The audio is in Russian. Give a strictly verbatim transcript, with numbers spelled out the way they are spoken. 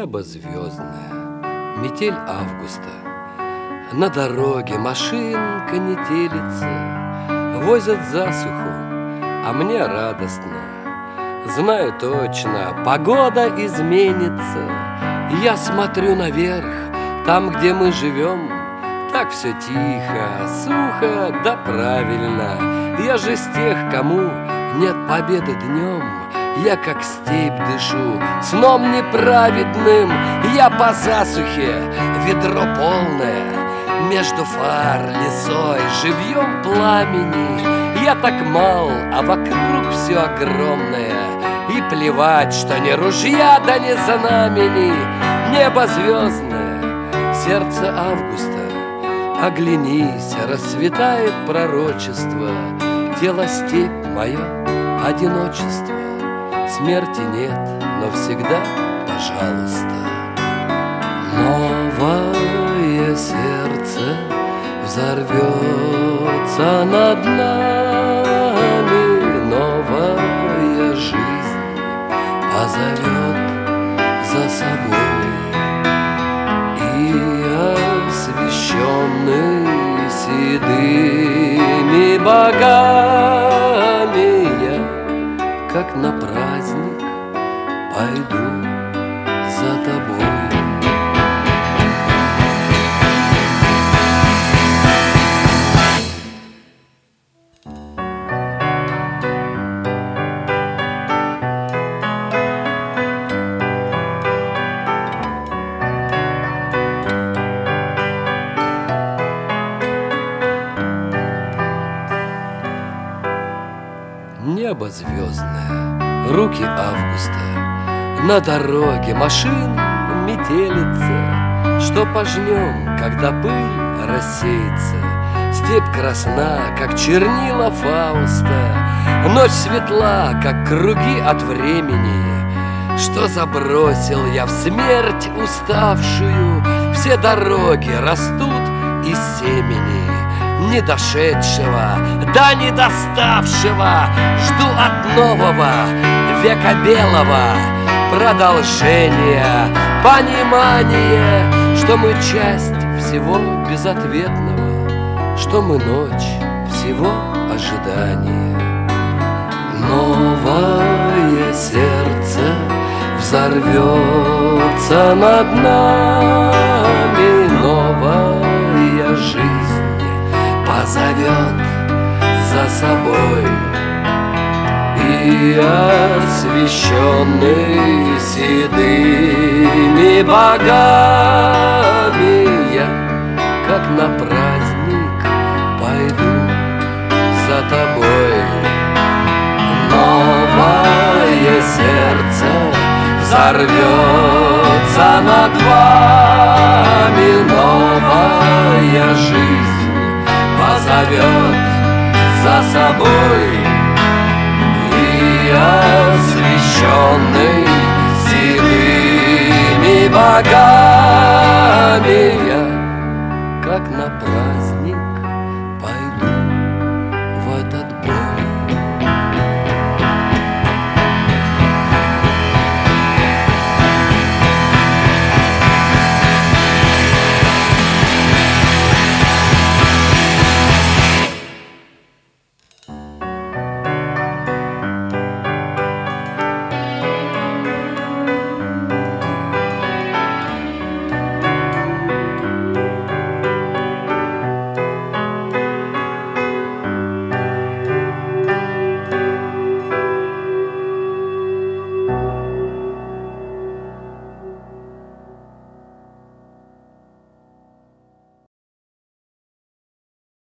Небо звездное, метель августа. На дороге машинка не телится, возят засуху, а мне радостно. Знаю точно, погода изменится. Я смотрю наверх, там, где мы живем, так все тихо, сухо, да правильно. Я же с тех, кому нет победы днем. Я как степь дышу, сном неправедным. Я по засухе, ведро полное, между фар лесой, живьем пламени. Я так мал, а вокруг все огромное. И плевать, что ни ружья, да ни знамени. Небо звездное, сердце августа. Оглянись, расцветает пророчество. Тело степь мое, одиночество. Смерти нет, но всегда, пожалуйста. Новое сердце взорвется над нами. Новая жизнь позовет за собой. И освещенный седыми богами я, как на праздник, пойду за тобой. Небо звездное, руки августа. На дороге машин метелица. Что пожнем, когда пыль рассеется? Степь красна, как чернила Фауста. Ночь светла, как круги от времени. Что забросил я в смерть уставшую? Все дороги растут из семени. Не дошедшего, да не доставшего. Жду от нового века белого продолжения, понимания, что мы часть всего безответного, что мы ночь всего ожидания. Новое сердце взорвется над нами. Новая жизнь позовет за собой. И освещенный седыми богами я, как на праздник, пойду за тобой. Новое сердце взорвется над вами. Новая жизнь позовет за собой. И освещенный седыми богами я,